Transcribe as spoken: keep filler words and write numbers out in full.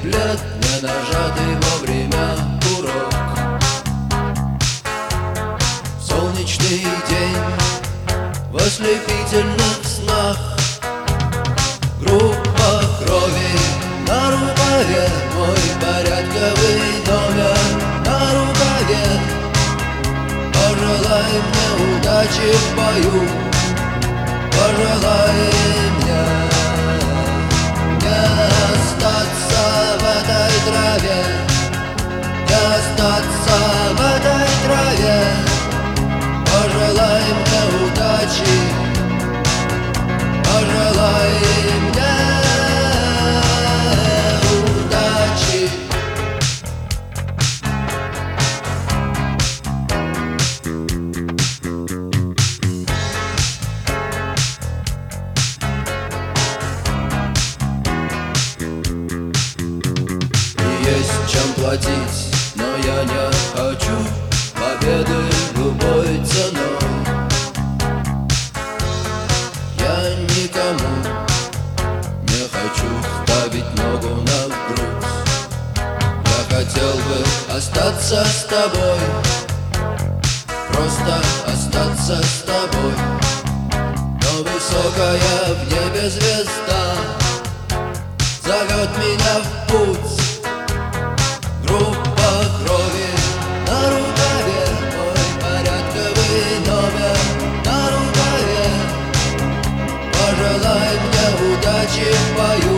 лет, не нажатый вовремя курок. Солнечный день в ослепительных снах, группа крови на рукаве, мой порядковый номер на рукаве. Пожелай мне удачи в бою, пожелай мне не остаться в этой траве, не остаться в этой траве. Пожелай мне удачи, пожелай мне удачи. Есть чем платить, но я не хочу победы любой ценой. Я никому не хочу ставить ногу на грудь. Я хотел бы остаться с тобой, просто остаться с тобой. Но высокая в небе звезда зовет меня в путь. Группа крови на рукаве, мой порядковый номер на рукаве. Пожелай мне удачи в бою,